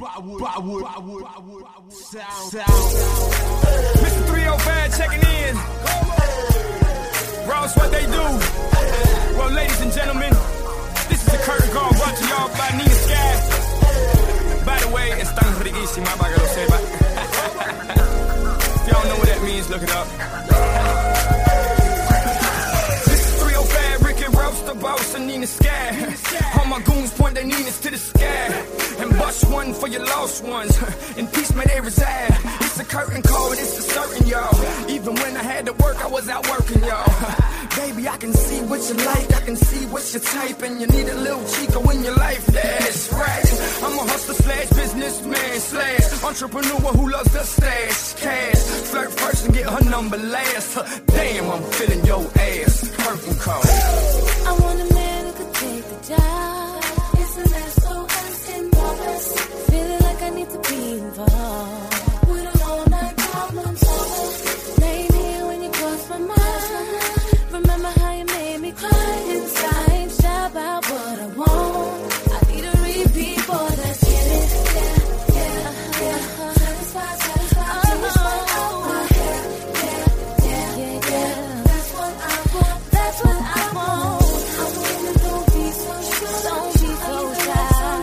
Mr. 305 checking in. Ross, what they do? Well, ladies and gentlemen, this is the curtain call brought to y'all by Nina Sky. By the way, estamos riquísima, para que lo sepa. If y'all know what that means, look it up. This is 305, Rick and Ross, the boss, and Nina Sky. All my goons point their Ninas to the sky. And bust one for your lost ones. In peace may they reside. It's a curtain call and it's for certain, y'all. Even when I had to work, I was out working, y'all. Baby, I can see what you like, I can see what you type, and you need a little Chico in your life, that's right. I'm a hustler slash businessman slash entrepreneur who loves the stash cash. Flirt first and get her number last. Damn, I'm feeling your ass. Curtain call. I want a man who could take the job. It's an SOS involved. Feeling like I need to be involved. With an all-night problem solved. Laying here when you cross my mind. Remember how you made me cry inside. Ain't shy about what I want. I need a repeat, boy, let's get it. Yeah. Satisfied. That's what I want. That's what I want. I want you to don't be so sure. Don't be so shy.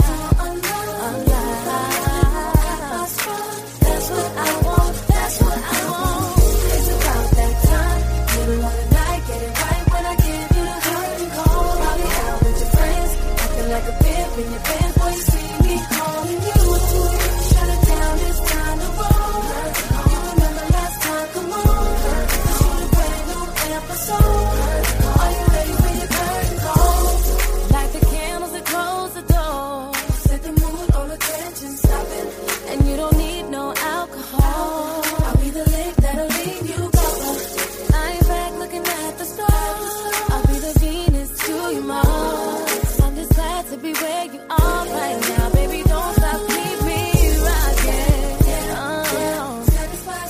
That's what I want. That's what I want. It's about that time. Middle of the night, get it right when I give you the curtain call. I'll be out with your friends, acting like a pimp in your pants. Boy, you see me calling you. Shut it down, it's time to roll. You remember last time, come on. Shoot a brand new episode. Are you ready for your curtain call? Light the candles and close the door. Set the mood, all attention, stop it. And you don't need no alcohol. I'll be the lick that'll leave you go. I ain't back looking at the stars. I'll be the Venus to your Mars. I'm just glad to be where you are right now. Baby, don't stop, keep me rocking. Satisfied.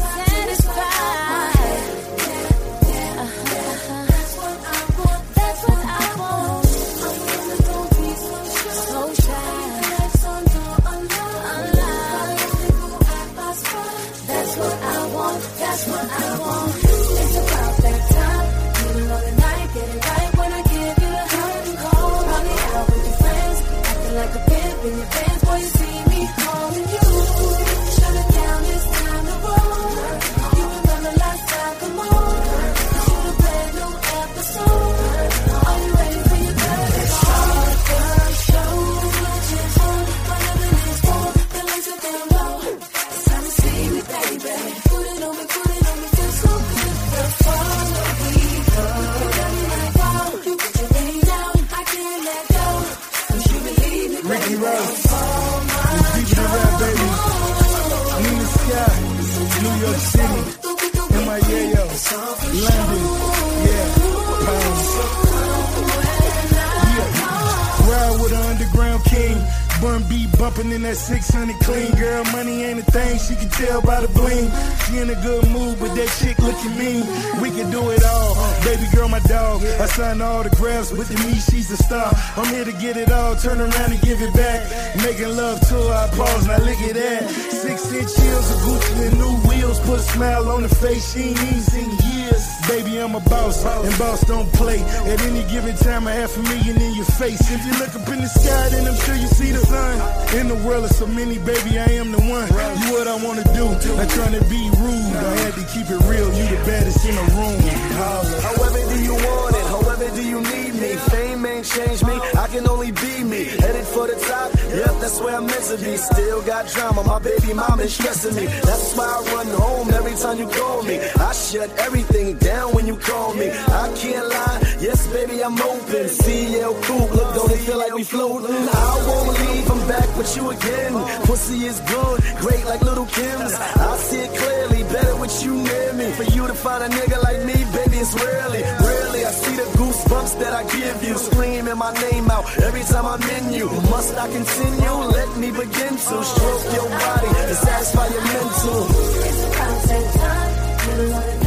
That's what I want. That's what I want. I want to don't be so sure. So shy. That's what I want. That's what I want. It's about that time. Middle of the night, get it right when I give you the curtain call. I'll be out with your friends, acting like a pimp in your pants. Boy, you see me calling you. Shut it down, it's time to roll. You remember last time, come on. Shoot a brand new episode. Are you ready for your curtain call? Show just on my loving is for the lights are down low. It's time to see me, baby. Put it on me, feel so good. The follow me, go. You got me like wow. You put your way down, I can't let go. Don't you believe me, Ricky baby? Ross, it's deep in the rap, baby. Nina Sky, New York City, MIAO, London, yeah, Pounds. Yeah, ride with an underground king. Bun beat bumping in that 600 clean. Girl, money ain't a thing, she can tell by the bling. She in a good mood, but that chick looking mean. We can do it all, baby girl, my dog. I signed autographs with the me, she's a star. I'm here to get it all, turn around and give it back. Making love to her, I pause, now look at that. 6-inch heels, a Gucci and new wheels. Put a smile on her face, she ain't even seen years. Baby, I'm a boss, and boss don't play. At any given time, $500,000 in your face. If you look up in the sky, then I'm sure you see the sun. In the world of so many, baby, I am the one. You what I wanna do, not trying to be rude. I had to keep it real, you the baddest in the room. Holla. However do you want it, however do you need me. Fame ain't changed me, I can only be me. Headed for the top, yep, that's where I'm meant to be. Still got drama, my baby mama is stressing me. That's why I run home every time you call me. I shut everything down when you call me. I can't lie, yes baby, I'm open. CL cool, look, don't it feel like we floating? I won't leave, I'm back with you again. Pussy is good, great like little Kim's. I see it clearly, better with you near me. For you to find a nigga like me, baby, it's rarely. I see the goosebumps that I give you. Screaming my name out every time I'm in you. Must I continue? Let me begin to stroke your body and satisfy your mental. It's about that time. Middle of the